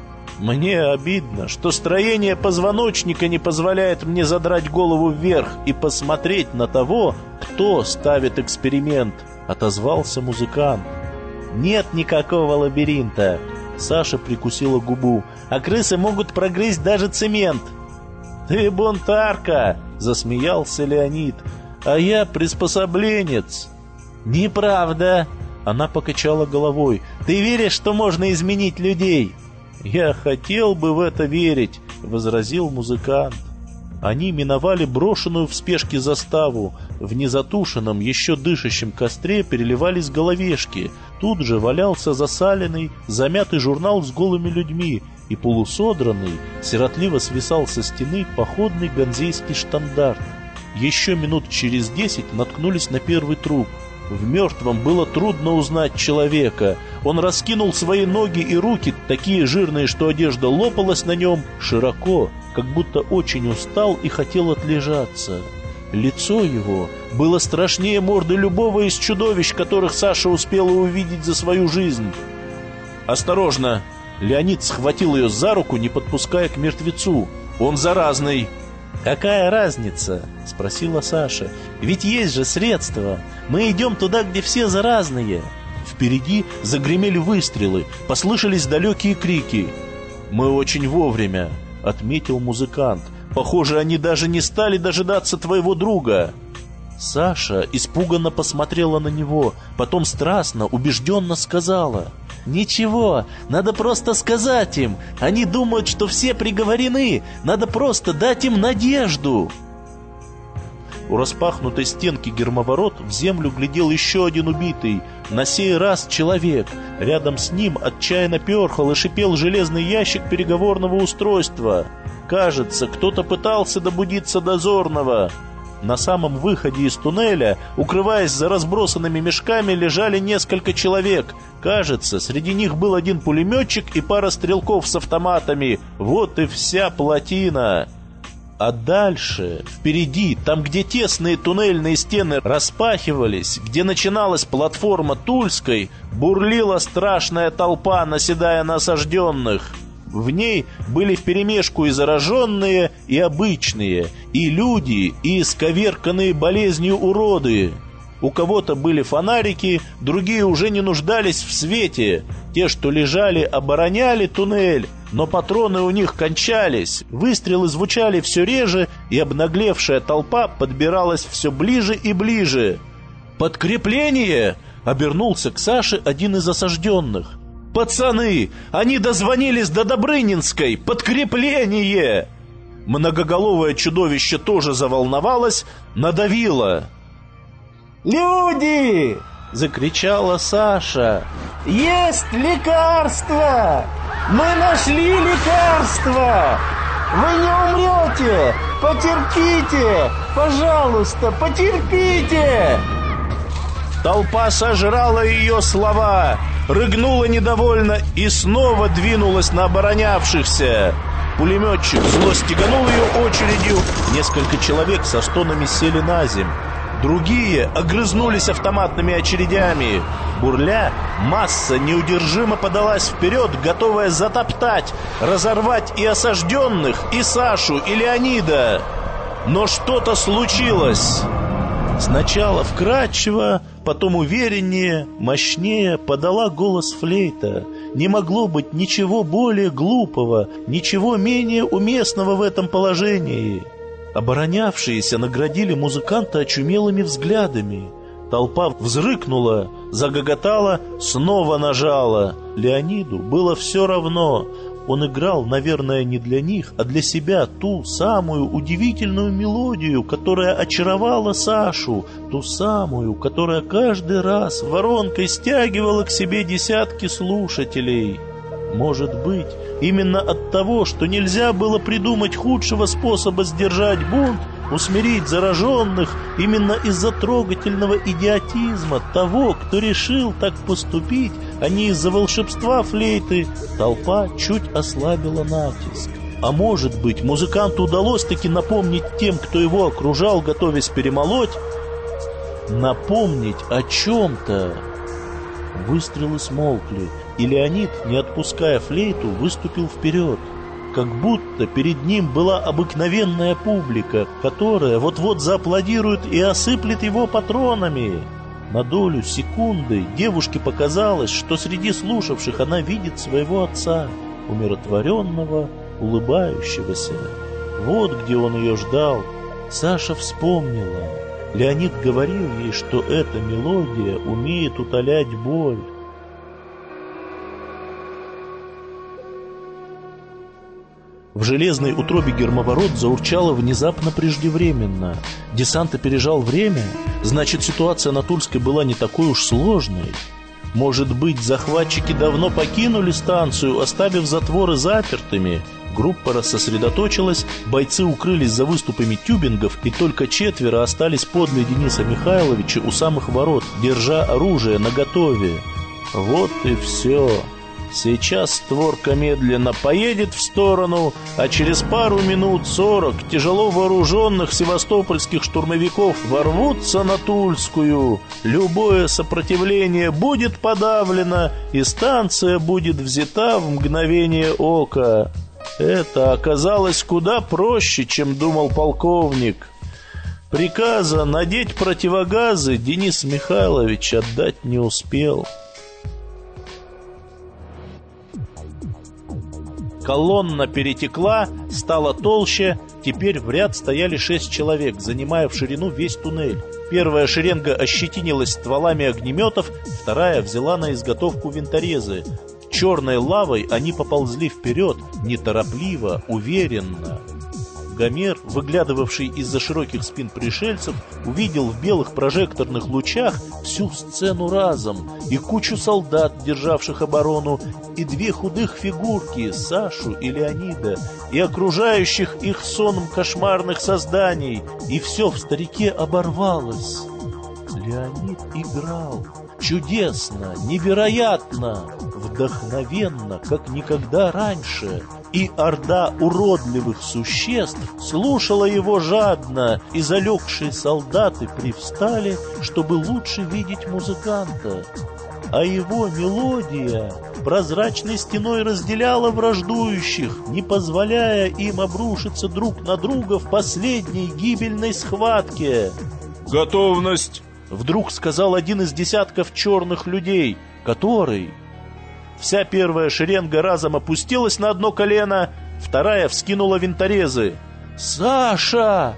[SPEAKER 1] «Мне обидно, что строение позвоночника не позволяет мне задрать голову вверх и посмотреть на того, кто ставит эксперимент», — отозвался музыкант. «Нет никакого лабиринта», — Саша прикусила губу, «а крысы могут прогрызть даже цемент». «Ты бунтарка», — засмеялся Леонид, «а я приспособленец». «Неправда», — она покачала головой, «ты веришь, что можно изменить людей?» «Я хотел бы в это верить», — возразил музыкант. Они миновали брошенную в спешке заставу. В незатушенном, еще дышащем костре переливались головешки. Тут же валялся засаленный, замятый журнал с голыми людьми, и полусодранный, сиротливо свисал со стены походный ганзейский штандарт. Еще минут через десять наткнулись на первый труп. В мертвом было трудно узнать человека. Он раскинул свои ноги и руки, такие жирные, что одежда лопалась на нем, широко, как будто очень устал и хотел отлежаться. Лицо его было страшнее морды любого из чудовищ, которых Саша успела увидеть за свою жизнь. «Осторожно!» Леонид схватил ее за руку, не подпуская к мертвецу. «Он заразный!» «Какая разница?» — спросила Саша. «Ведь есть же средства. Мы идем туда, где все заразные». Впереди загремели выстрелы, послышались далекие крики. «Мы очень вовремя», — отметил музыкант. «Похоже, они даже не стали дожидаться твоего друга». Саша испуганно посмотрела на него, потом страстно, убежденно сказала: «Ничего, надо просто сказать им. Они думают, что все приговорены. Надо просто дать им надежду». У распахнутой стенки гермоворот в землю глядел еще один убитый, на сей раз человек. Рядом с ним отчаянно перхал и шипел железный ящик переговорного устройства. Кажется, кто-то пытался добудиться дозорного. На самом выходе из туннеля, укрываясь за разбросанными мешками, лежали несколько человек. Кажется, среди них был один пулеметчик и пара стрелков с автоматами. Вот и вся плотина. А дальше, впереди, там, где тесные туннельные стены распахивались, где начиналась платформа Тульской, бурлила страшная толпа, наседая на осажденных. В ней были вперемешку и зараженные, и обычные, и люди, и исковерканные болезнью уроды. У кого-то были фонарики, другие уже не нуждались в свете. Те, что лежали, обороняли туннель, но патроны у них кончались, выстрелы звучали все реже, и обнаглевшая толпа подбиралась все ближе и ближе. «Подкрепление!» — обернулся к Саше один из осажденных. «Пацаны, они дозвонились до Добрынинской! Подкрепление!» Многоголовое чудовище тоже заволновалось, надавило.
[SPEAKER 4] «Люди!» — закричала Саша. «Есть лекарство! Мы нашли лекарство! Вы не умрете! Потерпите! Пожалуйста, потерпите!»
[SPEAKER 2] Толпа сожрала ее слова, рыгнула недовольно и снова двинулась на оборонявшихся. Пулеметчик зло стеганул ее очередью, несколько человек со стонами сели на землю. Другие огрызнулись автоматными очередями. Бурля, масса неудержимо подалась вперед, готовая затоптать, разорвать и осажденных, и Сашу, и Леонида. Но что-то случилось. Сначала вкрадчиво, потом увереннее, мощнее подала голос флейта. Не могло быть ничего более глупого, ничего менее уместного в этом положении. Оборонявшиеся наградили музыканта очумелыми взглядами. Толпа взрыкнула, загоготала, снова нажала. Леониду было все равно. Он играл, наверное, не для них, а для себя ту самую удивительную мелодию, которая очаровала Сашу, ту самую, которая каждый раз воронкой стягивала к себе десятки слушателей. Может быть, именно от того, что нельзя было придумать худшего способа сдержать бунт, усмирить зараженных, именно из-за трогательного идиотизма того, кто решил так поступить,
[SPEAKER 1] а не из-за волшебства флейты, толпа чуть ослабила натиск. А может быть, музыканту удалось таки напомнить тем, кто его окружал, готовясь перемолоть, напомнить о чем-то. Выстрелы смолкли, и Леонид, не отпуская флейту, выступил вперед. Как будто перед ним была обыкновенная публика, которая вот-вот зааплодирует и осыплет его патронами. На долю секунды девушке показалось, что среди слушавших она видит своего отца, умиротворенного, улыбающегося. Вот где он ее ждал. Саша вспомнила. Леонид говорил ей, что эта мелодия умеет утолять боль. В железной утробе гермоворот заурчало внезапно преждевременно. Десант опережал время, значит, ситуация на Тульской была не такой уж сложной. Может быть, захватчики давно покинули станцию, оставив затворы запертыми? Группа рассосредоточилась, бойцы укрылись за выступами тюбингов, и только четверо остались подле Дениса Михайловича у самых ворот, держа оружие наготове. Вот и все. Сейчас створка медленно поедет в сторону, а через пару минут сорок тяжело вооруженных севастопольских штурмовиков ворвутся на Тульскую. Любое сопротивление будет подавлено, и станция будет взята в мгновение ока. Это оказалось куда проще, чем думал полковник. Приказа надеть противогазы Денис Михайлович отдать не успел. Колонна перетекла, стала толще. Теперь в ряд стояли шесть человек, занимая в ширину весь туннель. Первая шеренга ощетинилась стволами огнеметов, вторая взяла на изготовку винторезы. Черной лавой они поползли вперед, неторопливо, уверенно. Гомер, выглядывавший из-за широких спин пришельцев, увидел в белых прожекторных лучах всю сцену разом, и кучу солдат, державших оборону, и две худых фигурки, Сашу и Леонида, и окружающих их сонм кошмарных созданий, и все в старике оборвалось. Леонид играл. Чудесно, невероятно, вдохновенно, как никогда раньше. И орда уродливых существ слушала его жадно, и залегшие солдаты привстали, чтобы лучше видеть музыканта. А его мелодия прозрачной стеной разделяла враждующих, не позволяя им обрушиться друг на друга в последней гибельной схватке.
[SPEAKER 2] «Готовность!»
[SPEAKER 1] — вдруг сказал один из десятков черных людей, который... Вся первая шеренга разом опустилась на одно колено, вторая вскинула винторезы. «Саша!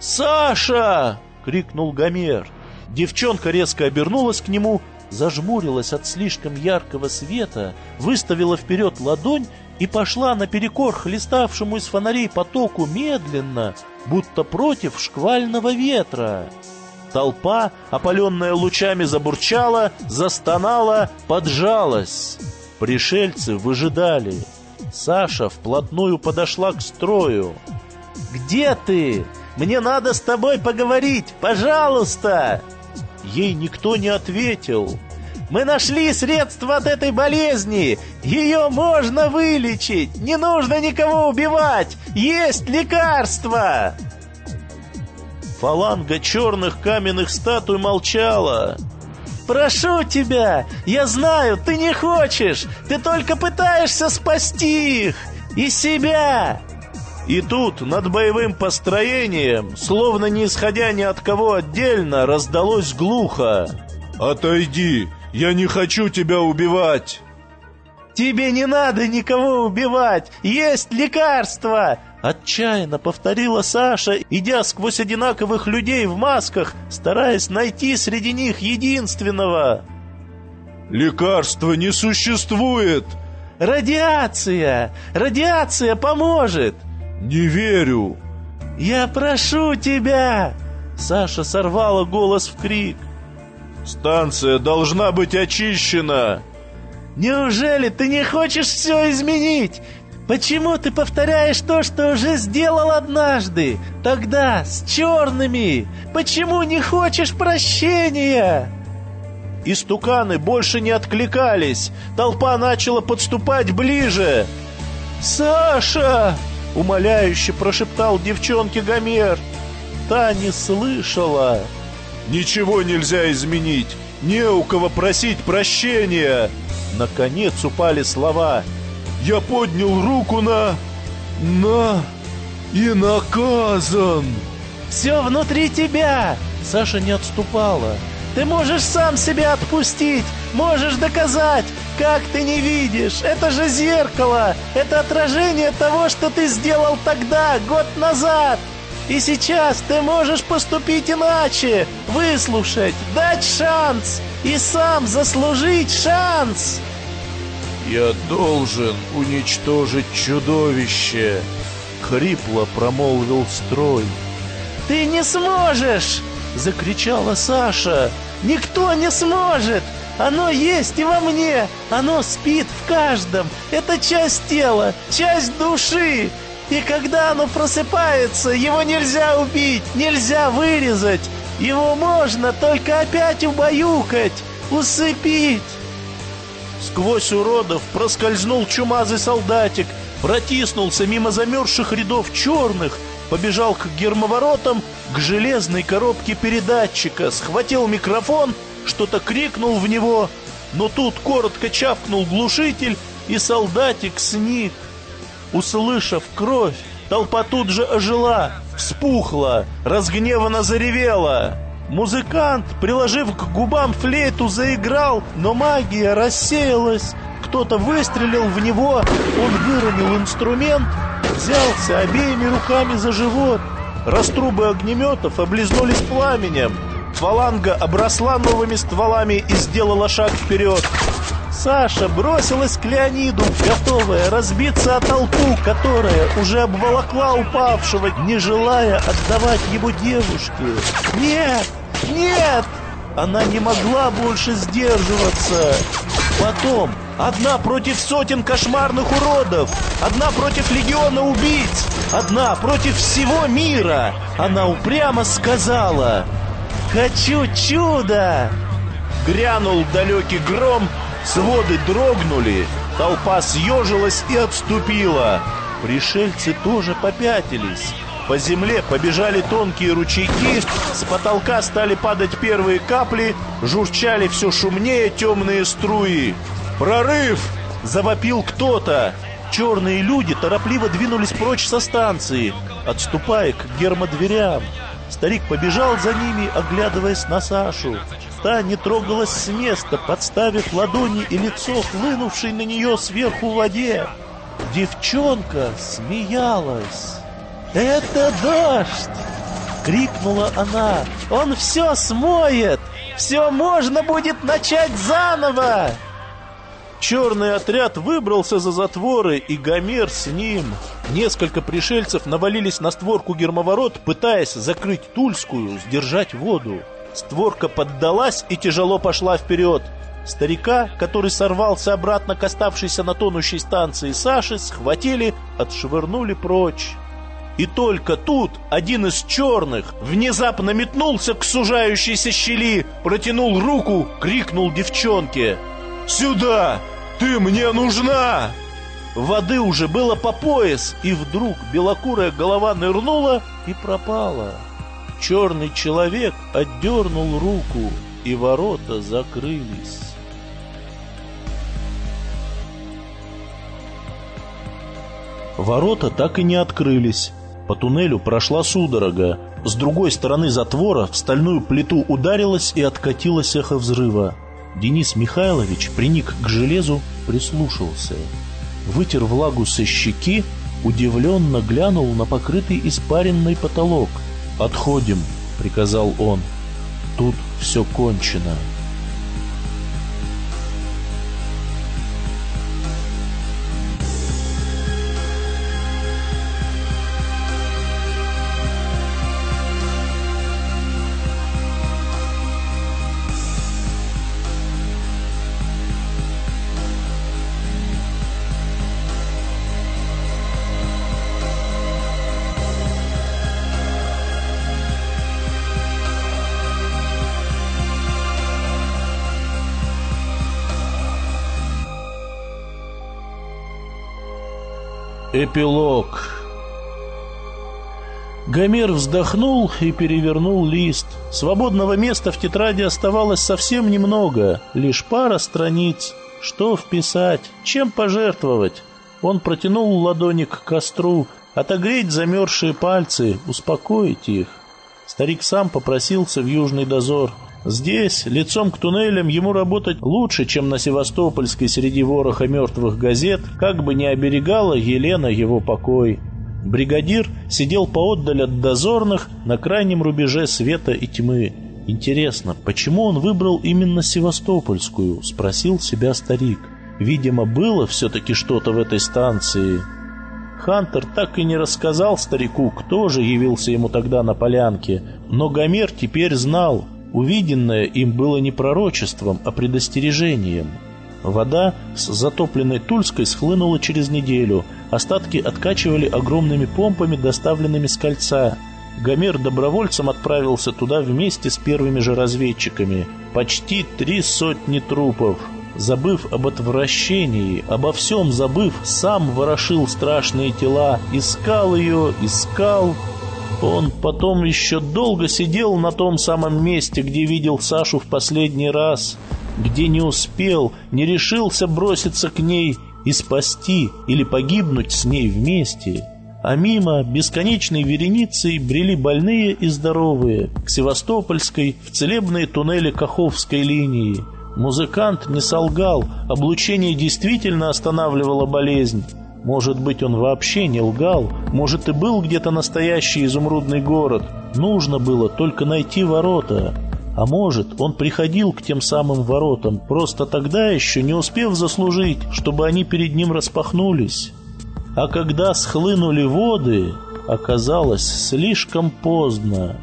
[SPEAKER 1] Саша!» — крикнул Гомер. Девчонка резко обернулась к нему, зажмурилась от слишком яркого света, выставила вперед ладонь и пошла наперекор хлеставшему из фонарей потоку медленно, будто против шквального ветра. Толпа, опаленная лучами, забурчала, застонала, поджалась. Пришельцы выжидали. Саша вплотную подошла к строю. «Где ты? Мне надо с тобой поговорить, пожалуйста!» Ей никто не ответил. «Мы нашли средства от этой болезни! Ее можно вылечить! Не нужно никого убивать! Есть лекарство!» Фаланга черных каменных статуй молчала. «Прошу тебя! Я знаю, ты не хочешь! Ты только пытаешься спасти их! И себя!» И тут над боевым построением, словно не исходя ни от кого отдельно, раздалось глухо:
[SPEAKER 2] «Отойди! Я не хочу тебя убивать!»
[SPEAKER 1] «Тебе не надо никого убивать! Есть лекарство!» Отчаянно повторила Саша, идя сквозь одинаковых людей в масках, стараясь найти среди них единственного.
[SPEAKER 2] «Лекарства не существует!»
[SPEAKER 1] «Радиация! Радиация поможет!»
[SPEAKER 2] «Не верю!»
[SPEAKER 1] «Я прошу тебя!» Саша сорвала голос в крик.
[SPEAKER 2] «Станция должна быть очищена!»
[SPEAKER 1] «Неужели ты не хочешь все изменить? Почему ты повторяешь то, что уже сделал однажды? Тогда с черными. Почему не хочешь прощения?» Истуканы больше не откликались. Толпа начала подступать ближе. «Саша!» — умоляюще прошептал девчонке Гомер. Та не слышала.
[SPEAKER 2] «Ничего нельзя изменить. Не у кого просить прощения!»
[SPEAKER 1] Наконец упали слова.
[SPEAKER 2] «Я поднял руку на... на... и наказан!»
[SPEAKER 4] «Все внутри тебя!» Саша не отступала. «Ты можешь сам себя отпустить, можешь доказать, как ты не видишь. Это же зеркало, это отражение того, что ты сделал тогда, год назад. И сейчас ты можешь поступить иначе, выслушать, дать шанс и сам заслужить шанс!»
[SPEAKER 1] «Я должен уничтожить чудовище!» — хрипло промолвил Строй.
[SPEAKER 4] «Ты не сможешь!» — закричала Саша. «Никто не сможет! Оно есть и во мне! Оно спит в каждом! Это часть тела, часть души! И когда оно просыпается, его нельзя убить, нельзя вырезать! Его можно только опять убаюкать, усыпить!»
[SPEAKER 1] Сквозь уродов проскользнул чумазый солдатик, протиснулся мимо замерзших рядов черных, побежал к гермоворотам, к железной коробке передатчика, схватил микрофон, что-то крикнул в него, но тут коротко чавкнул глушитель, и солдатик сник. Услышав кровь, толпа тут же ожила, вспухла, разгневанно заревела. Музыкант, приложив к губам флейту, заиграл, но магия рассеялась. Кто-то выстрелил в него, он выронил инструмент, взялся обеими руками за живот. Раструбы огнеметов облизнулись пламенем. Фаланга обросла новыми стволами и сделала шаг вперед. Саша бросилась к Леониду, готовая разбиться о толпу, которая уже обволокла упавшего, не желая отдавать его девушке. «Нет! Нет!» Она не могла больше сдерживаться. Потом одна против сотен кошмарных уродов, одна против легиона убийц, одна против всего мира. Она упрямо сказала: «Хочу чудо!» Грянул далекий гром, своды дрогнули, толпа съежилась и отступила. Пришельцы тоже попятились. По земле побежали тонкие ручейки, с потолка стали падать первые капли, журчали все шумнее темные струи. «Прорыв!» — завопил кто-то. Черные люди торопливо двинулись прочь со станции, отступая к гермодверям. Старик побежал за ними, оглядываясь на Сашу. Та не трогалась с места, подставив ладони и лицо, хлынувшей на нее сверху в воде. Девчонка смеялась. «Это дождь!» — крикнула она. «Он все смоет! Все можно будет начать заново!» Черный отряд выбрался за затворы, и Гомер с ним. Несколько пришельцев навалились на створку гермоворот, пытаясь закрыть Тульскую, сдержать воду. Створка поддалась и тяжело пошла вперед. Старика, который сорвался обратно к оставшейся на тонущей станции Саши, схватили, отшвырнули прочь. И только тут один из черных внезапно метнулся к сужающейся щели, протянул руку, крикнул девчонке: «Сюда! Ты мне нужна!» Воды уже было по пояс, и вдруг белокурая голова нырнула и пропала. Черный человек отдернул руку, и ворота закрылись. Ворота так и не открылись. По туннелю прошла судорога. С другой стороны затвора в стальную плиту ударилась и откатилось эхо взрыва. Денис Михайлович приник к железу, прислушался. Вытер влагу со щеки, удивленно глянул на покрытый испаренный потолок. «Отходим», — приказал он. «Тут все кончено». Эпилог. Гомер вздохнул и перевернул лист. Свободного места в тетради оставалось совсем немного, лишь пара страниц. Что вписать? Чем пожертвовать? Он протянул ладони к костру, отогреть замерзшие пальцы, успокоить их. Старик сам попросился в Южный дозор. Здесь, лицом к туннелям, ему работать лучше, чем на Севастопольской среди вороха мертвых газет, как бы ни оберегала Елена его покой. Бригадир сидел поотдаль от дозорных на крайнем рубеже света и тьмы. «Интересно, почему он выбрал именно Севастопольскую?» — спросил себя старик. «Видимо, было все-таки что-то в этой станции». Хантер так и не рассказал старику, кто же явился ему тогда на полянке, но Гомер теперь знал. Увиденное им было не пророчеством, а предостережением. Вода с затопленной Тульской схлынула через неделю. Остатки откачивали огромными помпами, доставленными с кольца. Гомер добровольцем отправился туда вместе с первыми же разведчиками. Почти три сотни трупов. Забыв об отвращении, обо всем забыв, сам ворошил страшные тела, искал ее, искал... Он потом еще долго сидел на том самом месте, где видел Сашу в последний раз, где не успел, не решился броситься к ней и спасти или погибнуть с ней вместе. А мимо бесконечной вереницей брели больные и здоровые, к Севастопольской, в целебные туннели Каховской линии. Музыкант не солгал, облучение действительно останавливало болезнь. Может быть, он вообще не лгал, может, и был где-то настоящий изумрудный город. Нужно было только найти ворота. А может, он приходил к тем самым воротам, просто тогда еще не успев заслужить, чтобы они перед ним распахнулись. А когда схлынули воды, оказалось слишком поздно.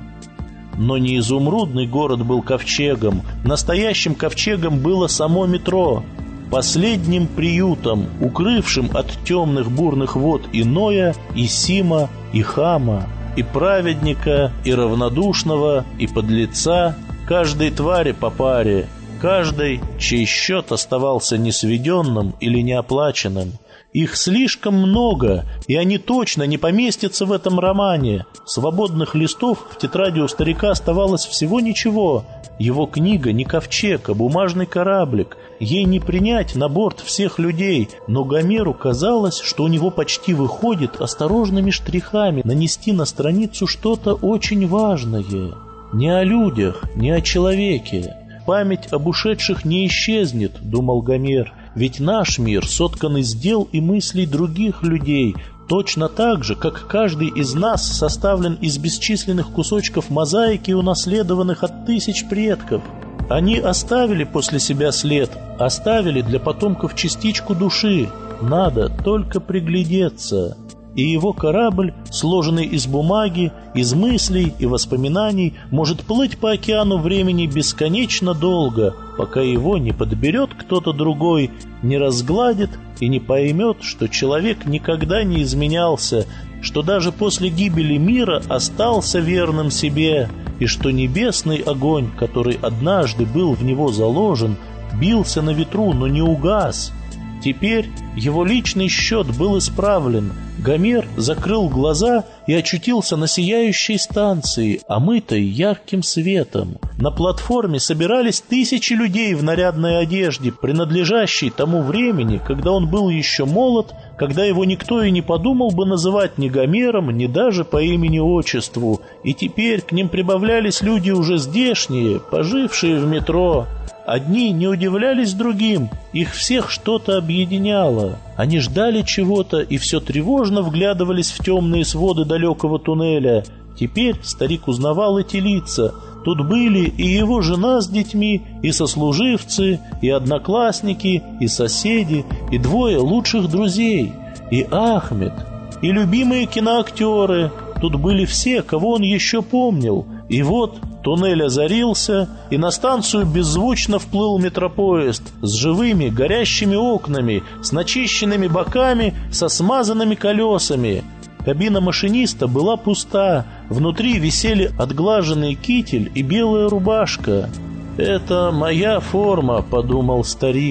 [SPEAKER 1] Но не изумрудный город был ковчегом, настоящим ковчегом было само метро. Последним приютом, укрывшим от темных бурных вод и Ноя, и Сима, и Хама, и праведника, и равнодушного, и подлеца, каждой твари по паре, каждой, чей счет оставался несведенным или неоплаченным. Их слишком много, и они точно не поместятся в этом романе. Свободных листов в тетради у старика оставалось всего ничего. Его книга не ковчег, а бумажный кораблик. Ей не принять на борт всех людей, но Гомеру казалось, что у него почти выходит осторожными штрихами нанести на страницу что-то очень важное. Не о людях, не о человеке. Память об ушедших не исчезнет, думал Гомер, ведь наш мир соткан из дел и мыслей других людей, точно так же, как каждый из нас составлен из бесчисленных кусочков мозаики, унаследованных от тысяч предков. Они оставили после себя след, оставили для потомков частичку души. Надо только приглядеться. И его корабль, сложенный из бумаги, из мыслей и воспоминаний, может плыть по океану времени бесконечно долго, пока его не подберет кто-то другой, не разгладит и не поймет, что человек никогда не изменялся, что даже после гибели мира остался верным себе, и что небесный огонь, который однажды был в него заложен, бился на ветру, но не угас. Теперь его личный счет был исправлен. Гомер закрыл глаза и очутился на сияющей станции, омытой ярким светом. На платформе собирались тысячи людей в нарядной одежде, принадлежащей тому времени, когда он был еще молод, когда его никто и не подумал бы называть ни Гомером, ни даже по имени-отчеству. И теперь к ним прибавлялись люди уже здешние, пожившие в метро. Одни не удивлялись другим, их всех что-то объединяло. Они ждали чего-то и все тревожно вглядывались в темные своды далекого туннеля. Теперь старик узнавал эти лица. Тут были и его жена с детьми, и сослуживцы, и одноклассники, и соседи, и двое лучших друзей, и Ахмед, и любимые киноактеры. Тут были все, кого он еще помнил. И вот туннель озарился, и на станцию беззвучно вплыл метропоезд с живыми горящими окнами, с начищенными боками, со смазанными колесами. Кабина машиниста была пуста, внутри висели отглаженный китель и белая рубашка. «Это моя форма», — подумал старик,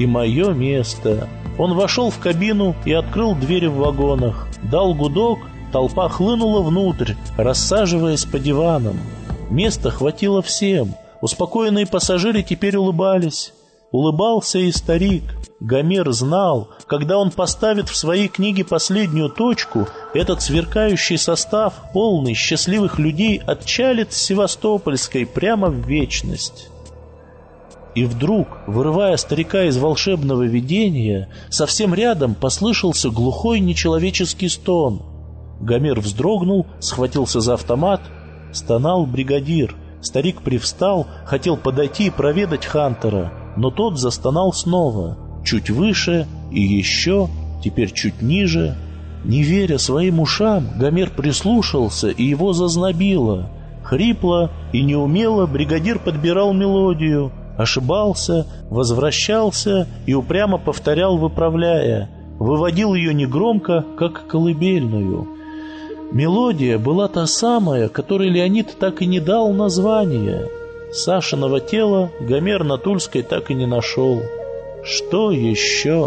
[SPEAKER 1] и мое место. Он вошел в кабину и открыл двери в вагонах. Дал гудок, толпа хлынула внутрь, рассаживаясь по диванам. Места хватило всем. Успокоенные пассажиры теперь улыбались. Улыбался и старик. Гомер знал, когда он поставит в своей книге последнюю точку, этот сверкающий состав, полный счастливых людей, отчалит с Севастопольской прямо в вечность. И вдруг, вырывая старика из волшебного видения, совсем рядом послышался глухой нечеловеческий стон. Гомер вздрогнул, схватился за автомат. Стонал бригадир. Старик привстал, хотел подойти и проведать Хантера, но тот застонал снова, чуть выше и еще, теперь чуть ниже. Не веря своим ушам, Гомер прислушался, и его зазнобило. Хрипло и неумело бригадир подбирал мелодию, ошибался, возвращался и упрямо повторял, выправляя. Выводил ее негромко, как колыбельную. Мелодия была та самая, которой Леонид так и не дал названия. Сашиного тела Гомер на Тульской так и не нашел. Что еще?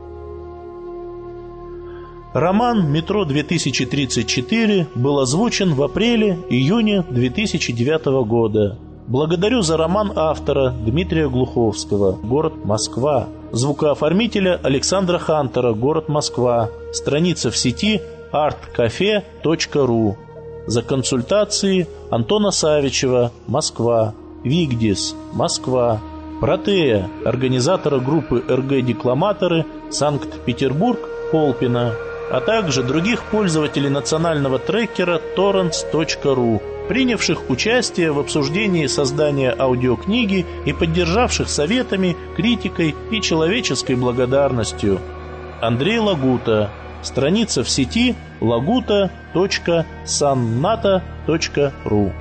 [SPEAKER 1] Роман «Метро две тысячи тридцать четыре» был озвучен в апреле-июне две тысячи девятого года. Благодарю за роман автора Дмитрия Глуховского, город Москва, звукооформителя Александра Хантера, город Москва, страница в сети арт кафе точка ру. За консультации Антона Савичева, Москва, Вигдис, Москва, Протея, организатора группы эр гэ «Декламаторы», Санкт-Петербург, Колпино, а также других пользователей национального трекера торрентс точка ру, принявших участие в обсуждении создания аудиокниги и поддержавших советами, критикой и человеческой благодарностью. Андрей Лагута. Страница в сети лагута точка санната точка ру.